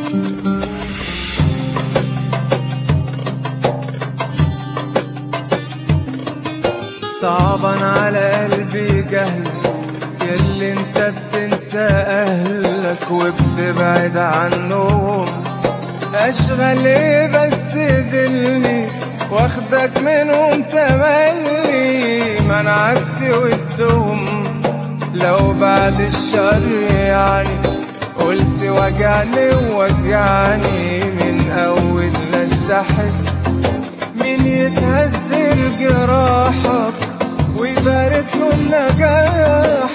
صعبان على قلبي جهلك ياللي انت بتنسى اهلك وبتبعد عنهم. اشغل ايه بس دلني واخدك منهم تملي، منعك تودهم لو بعد الشر يعني. قلت وجعني ووجعني من اول ناس تحس، مين يتهز جراحك ويبارك له النجاح.